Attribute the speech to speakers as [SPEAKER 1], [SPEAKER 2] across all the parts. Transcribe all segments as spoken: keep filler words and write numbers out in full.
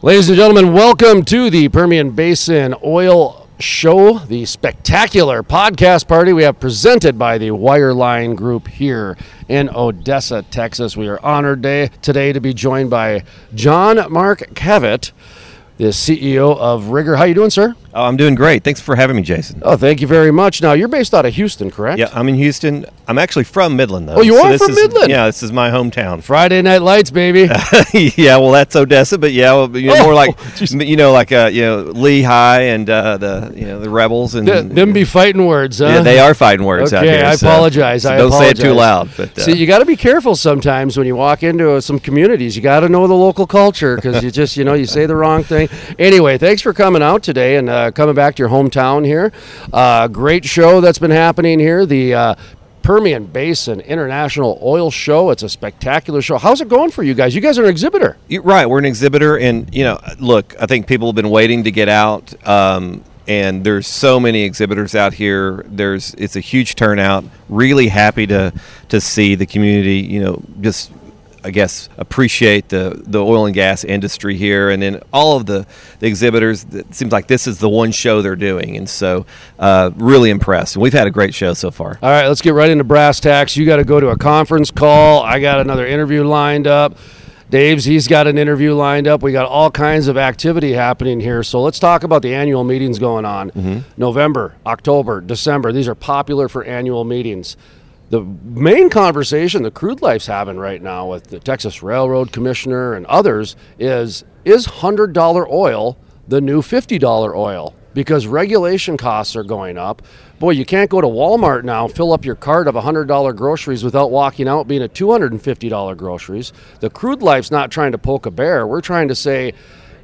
[SPEAKER 1] Ladies and gentlemen, welcome to the Permian Basin Oil Show, the spectacular podcast party we have presented by the Wireline Group here in Odessa, Texas. We are honored day, today to be joined by John Mark Cavett, the C E O of Rigger. How you doing, sir?
[SPEAKER 2] Oh, I'm doing great. Thanks for having me, Jason.
[SPEAKER 1] Oh, thank you very much. Now, you're based out of Houston, correct?
[SPEAKER 2] Yeah, I'm in Houston. I'm actually from Midland, though.
[SPEAKER 1] Oh, you
[SPEAKER 2] so
[SPEAKER 1] are
[SPEAKER 2] this
[SPEAKER 1] from
[SPEAKER 2] is,
[SPEAKER 1] Midland?
[SPEAKER 2] Yeah, this is my hometown.
[SPEAKER 1] Friday Night Lights, baby.
[SPEAKER 2] Yeah, well, that's Odessa, but yeah, well, you know,
[SPEAKER 1] Oh,
[SPEAKER 2] more like
[SPEAKER 1] geez.
[SPEAKER 2] you know, like uh, you know, Lehigh and uh, the you know the rebels and
[SPEAKER 1] Th- them be fighting words, huh?
[SPEAKER 2] yeah, they are fighting words out
[SPEAKER 1] Okay,
[SPEAKER 2] here.
[SPEAKER 1] I
[SPEAKER 2] so-
[SPEAKER 1] apologize.
[SPEAKER 2] so
[SPEAKER 1] I
[SPEAKER 2] don't
[SPEAKER 1] apologize.
[SPEAKER 2] say it too loud. But uh,
[SPEAKER 1] See, you got to be careful sometimes when you walk into uh, some communities. You got to know the local culture because you just, you know, you say the wrong thing. Anyway, thanks for coming out today and uh, coming back to your hometown here. Uh, great show that's been happening here. The uh, Permian Basin International Oil Show. It's a spectacular show. How's it going for you guys? You guys are an exhibitor.
[SPEAKER 2] You're right, we're an exhibitor, and you know, look, I think people have been waiting to get out, um, and there's so many exhibitors out here. There's it's a huge turnout. Really happy to to see the community, you know, just I guess appreciate the the oil and gas industry here, and then all of the, the exhibitors. It seems like this is the one show they're doing, and so uh, really impressed. And we've had a great show so far.
[SPEAKER 1] All right, let's get right into brass tacks. You got to go to a conference call. I got another interview lined up. Dave's, he's got an interview lined up. We got all kinds of activity happening here. So let's talk about the annual meetings going on.
[SPEAKER 2] Mm-hmm.
[SPEAKER 1] November, October, December. These are popular for annual meetings. The main conversation the crude life's having right now with the Texas Railroad Commissioner and others is, is one hundred dollars oil the new fifty dollars oil? Because regulation costs are going up. Boy, you can't go to Walmart now, fill up your cart of one hundred dollars groceries without walking out being at two hundred fifty dollars groceries. The crude life's not trying to poke a bear. We're trying to say,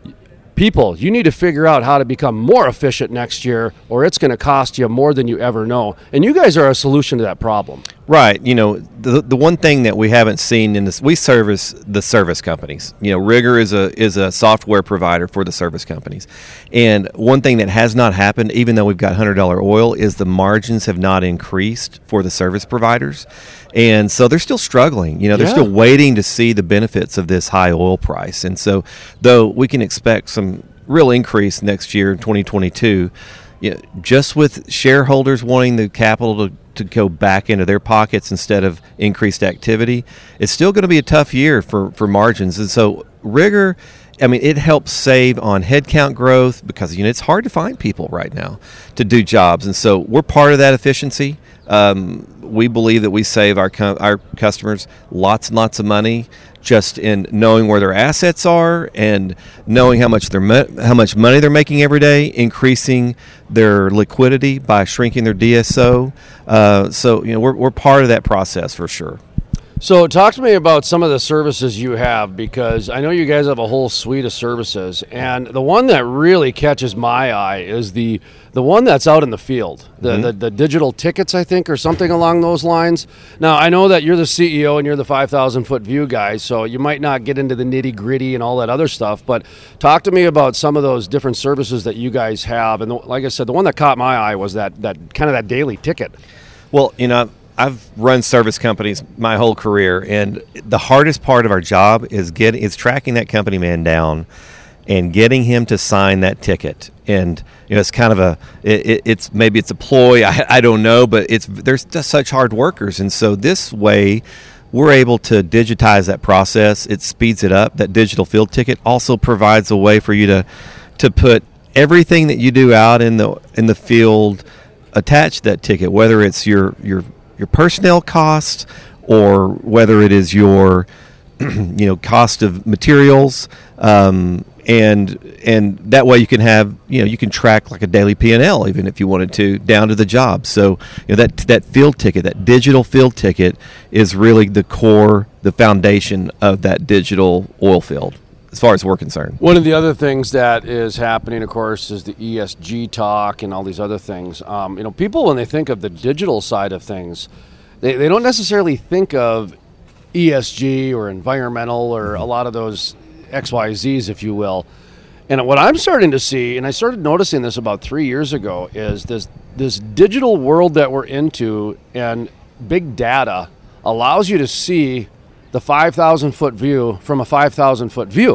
[SPEAKER 1] people, you need to figure out how to become more efficient next year, or it's going to cost you more than you ever know. And you guys are a solution to that problem.
[SPEAKER 2] Right. You know, the the one thing that we haven't seen in this, we service the service companies. You know, Rigger is a is a software provider for the service companies. And one thing that has not happened, even though we've got one hundred dollars oil, is the margins have not increased for the service providers. And so they're still struggling. You know, they're
[SPEAKER 1] Yeah.
[SPEAKER 2] still waiting to see the benefits of this high oil price. And so, though we can expect some real increase next year in twenty twenty-two, you know, just with shareholders wanting the capital to, to go back into their pockets instead of increased activity, it's still going to be a tough year for, for margins. And so Rigger, I mean, it helps save on headcount growth because, you know, it's hard to find people right now to do jobs. And so we're part of that efficiency. Um, we believe that we save our com- our customers lots and lots of money just in knowing where their assets are and knowing how much they're mo- how much money they're making every day, increasing their liquidity by shrinking their D S O. Uh, so you know we're we're part of that process for sure.
[SPEAKER 1] So talk to me about some of the services you have, because I know you guys have a whole suite of services, and the one that really catches my eye is the the one that's out in the field, the,
[SPEAKER 2] Mm-hmm.
[SPEAKER 1] the, the digital tickets, I think, or something along those lines. Now, I know that you're the C E O and you're the five thousand foot view guy, so you might not get into the nitty-gritty and all that other stuff, but talk to me about some of those different services that you guys have. And the, like I said, the one that caught my eye was that, that kind of that daily ticket.
[SPEAKER 2] Well, you know, I've run service companies my whole career, and the hardest part of our job is get is tracking that company man down and getting him to sign that ticket. And you know, it's kind of a it, it's maybe it's a ploy, I, I don't know, but it's there's just such hard workers, and so this way we're able to digitize that process. It speeds it up. That digital field ticket also provides a way for you to to put everything that you do out in the in the field attached to that ticket, whether it's your your your personnel cost or whether it is your you know cost of materials, um, and and that way you can have you know you can track like a daily P and L even if you wanted to down to the job. So you know that that field ticket, that digital field ticket, is really the core, the foundation of that digital oil field as far as we're concerned.
[SPEAKER 1] One of the other things that is happening, of course, is the E S G talk and all these other things. Um, you know, people, when they think of the digital side of things, they, they don't necessarily think of E S G or environmental or a lot of those X Y Zs, if you will. And what I'm starting to see, and I started noticing this about three years ago, is this this digital world that we're into, and big data allows you to see the five thousand foot view from a five thousand foot view.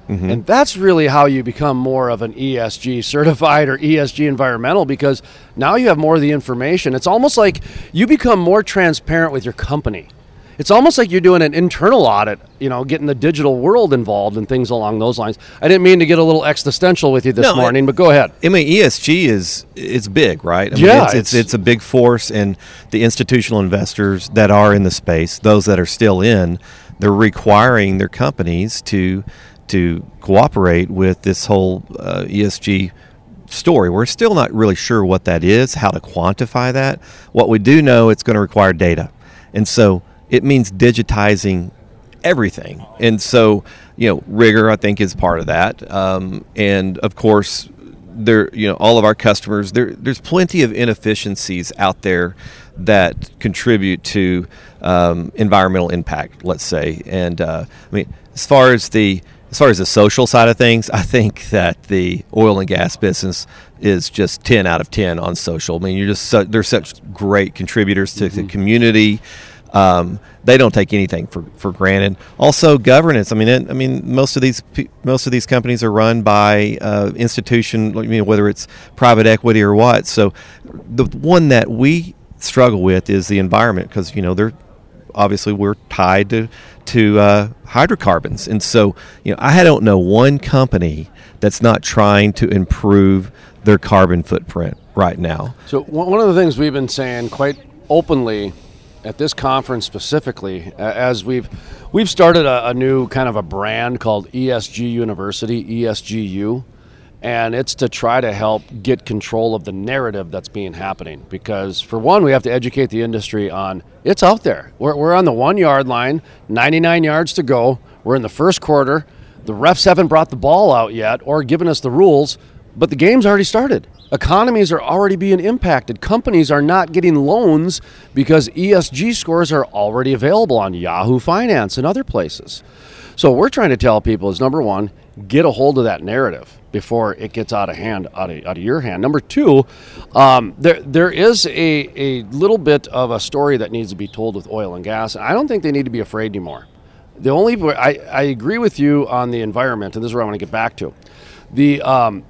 [SPEAKER 1] Mm-hmm. And that's really how you become more of an E S G certified or E S G environmental, because now you have more of the information. It's almost like you become more transparent with your company. It's almost like you're doing an internal audit, you know, getting the digital world involved and things along those lines. I didn't mean to get a little existential with you this
[SPEAKER 2] no,
[SPEAKER 1] morning,
[SPEAKER 2] I,
[SPEAKER 1] but go ahead.
[SPEAKER 2] I mean, E S G is it's big, right? I mean,
[SPEAKER 1] yeah,
[SPEAKER 2] it's, it's it's a big force, and the institutional investors that are in the space, those that are still in, they're requiring their companies to to cooperate with this whole uh, E S G story. We're still not really sure what that is, how to quantify that. What we do know, it's going to require data, and so it means digitizing everything. And so, you know, rigor, I think, is part of that. Um, and of course, there, you know, all of our customers, there, there's plenty of inefficiencies out there that contribute to um, environmental impact, let's say. And uh, I mean, as far as the as far as the social side of things, I think that the oil and gas business is just ten out of ten on social. I mean, you're just su- they're such great contributors to mm-hmm. the community. Um, they don't take anything for, for granted. Also, governance. I mean, it, I mean, most of these most of these companies are run by uh, institution. I mean, whether it's private equity or what. So, the one that we struggle with is the environment, because you know they're obviously we're tied to to uh, hydrocarbons, and so you know I don't know one company that's not trying to improve their carbon footprint right now.
[SPEAKER 1] So, one of the things we've been saying quite openly at this conference specifically, as we've we've started a, a new kind of a brand called E S G University, E S G U, and it's to try to help get control of the narrative that's being happening. Because for one, we have to educate the industry on it's out there. We're, we're on the one yard line, ninety-nine yards to go. We're in the first quarter. The refs haven't brought the ball out yet or given us the rules, but the game's already started. Economies are already being impacted. Companies are not getting loans because E S G scores are already available on Yahoo Finance and other places. So what we're trying to tell people is, number one, get a hold of that narrative before it gets out of hand, out of, out of your hand. Number two, um, there there is a, a little bit of a story that needs to be told with oil and gas. I don't think they need to be afraid anymore. The only I, I agree with you on the environment, and this is where I want to get back to. The um,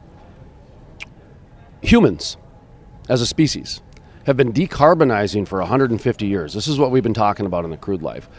[SPEAKER 1] humans, as a species, have been decarbonizing for one hundred fifty years. This is what we've been talking about in the crude life.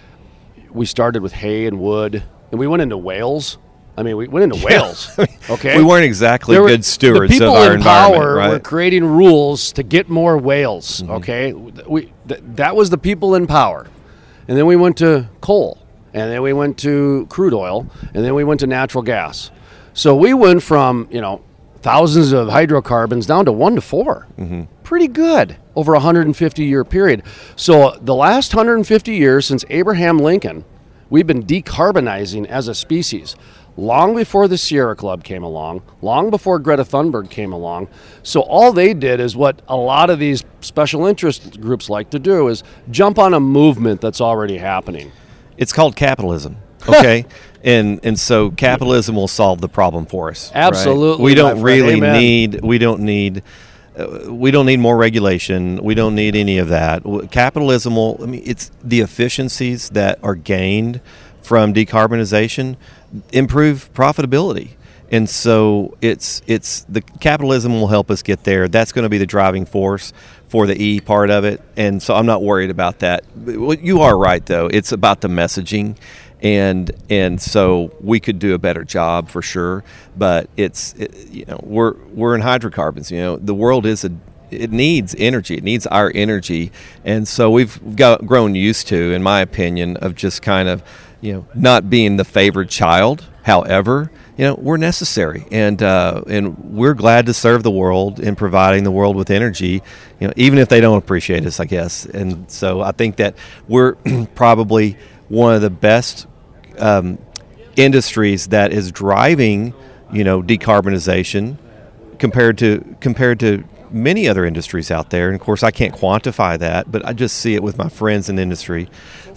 [SPEAKER 1] We started with hay and wood, and we went into whales. I mean, we went into whales. Okay,
[SPEAKER 2] we weren't exactly
[SPEAKER 1] were,
[SPEAKER 2] good stewards
[SPEAKER 1] of
[SPEAKER 2] our environment.
[SPEAKER 1] The people in power
[SPEAKER 2] right?
[SPEAKER 1] were creating rules to get more whales. Mm-hmm. Okay, we th- that was the people in power, and then we went to coal, and then we went to crude oil, and then we went to natural gas. So we went from, you know, thousands of hydrocarbons down to one to four. Mm-hmm. Pretty good over a one hundred fifty year period. So the last one hundred fifty years since Abraham Lincoln, we've been decarbonizing as a species. Long before the Sierra Club came along, long before Greta Thunberg came along. So all they did is what a lot of these special interest groups like to do, is jump on a movement that's already happening.
[SPEAKER 2] It's called capitalism. Okay, and and so capitalism will solve the problem for us.
[SPEAKER 1] Absolutely,
[SPEAKER 2] right? We don't really
[SPEAKER 1] Amen.
[SPEAKER 2] need. We don't need. Uh, we don't need more regulation. We don't need any of that. Capitalism will. I mean, it's the efficiencies that are gained from decarbonization improve profitability, and so it's it's the capitalism will help us get there. That's going to be the driving force for the E part of it, and so I'm not worried about that. You are right, though. It's about the messaging. And and so we could do a better job for sure, but it's it, you know we're we're in hydrocarbons. You know the world is a it needs energy. It needs our energy, and so we've got grown used to, in my opinion, of just kind of you know not being the favored child. However, you know we're necessary, and uh, and we're glad to serve the world in providing the world with energy. You know even if they don't appreciate us, I guess. And so I think that we're probably one of the best um, industries that is driving, you know, decarbonization compared to compared to many other industries out there. And of course, I can't quantify that, but I just see it with my friends in the industry.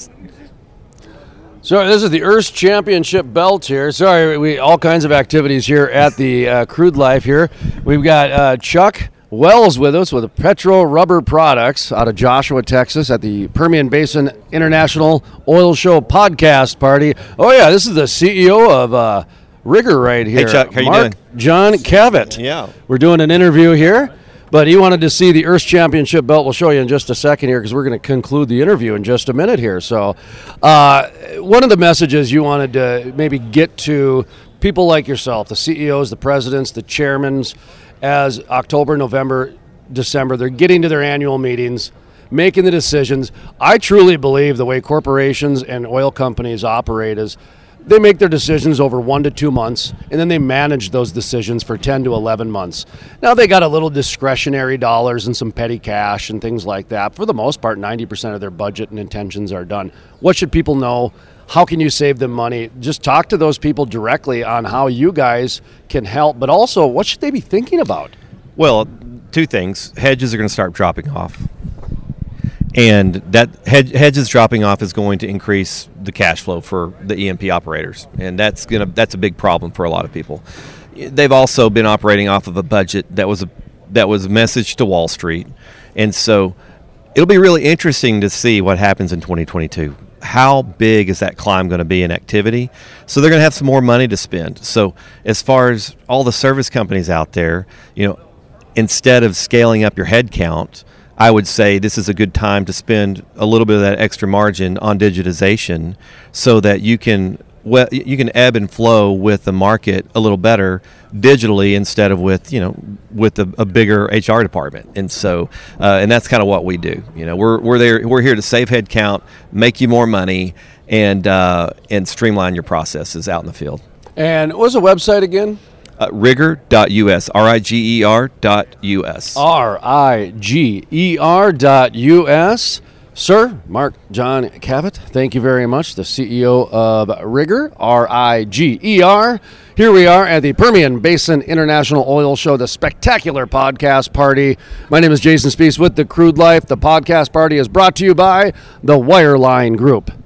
[SPEAKER 1] So this is the Earth's Championship belt here. Sorry, we all kinds of activities here at the uh, Crude Life here. We've got uh, Chuck Wells with us with Petro Rubber Products out of Joshua, Texas, at the Permian Basin International Oil Show podcast party. Oh yeah, this is the C E O of uh, Rigger right here.
[SPEAKER 2] Hey, Chuck, how you
[SPEAKER 1] Mark
[SPEAKER 2] doing?
[SPEAKER 1] John Cavett.
[SPEAKER 2] Yeah.
[SPEAKER 1] We're doing an interview here, but he wanted to see the Earth Championship belt. We'll show you in just a second here because we're going to conclude the interview in just a minute here. So uh, one of the messages you wanted to maybe get to people like yourself, the C E Os, the presidents, the chairmen, as October, November, December, they're getting to their annual meetings, making the decisions. I truly believe the way corporations and oil companies operate is they make their decisions over one to two months, and then they manage those decisions for ten to eleven months. Now, they got a little discretionary dollars and some petty cash and things like that. For the most part, ninety percent of their budget and intentions are done. What should people know? How can you save them money? Just talk to those people directly on how you guys can help, but also what should they be thinking about?
[SPEAKER 2] Well, two things. Hedges are going to start dropping off. And that hedge, hedges dropping off is going to increase the cash flow for the E and P operators, and that's gonna that's a big problem for a lot of people. They've also been operating off of a budget that was a that was a message to Wall Street, and so it'll be really interesting to see what happens in twenty twenty-two. How big is that climb going to be in activity? So they're going to have some more money to spend. So as far as all the service companies out there, you know, instead of scaling up your head count, I would say this is a good time to spend a little bit of that extra margin on digitization so that you can well, you can ebb and flow with the market a little better digitally instead of with, you know, with a, a bigger H R department. And so uh, and that's kind of what we do. You know, we're we're there we're here to save head count, make you more money, and uh, and streamline your processes out in the field.
[SPEAKER 1] And what was the website again?
[SPEAKER 2] Uh, rigger dot U S, R I G E R dot U S.
[SPEAKER 1] R I G E R dot U S. Sir, Mark John Cavett, thank you very much, the C E O of Rigger, R I G E R. Here we are at the Permian Basin International Oil Show, the spectacular podcast party. My name is Jason Spiess with The Crude Life. The podcast party is brought to you by the Wireline Group.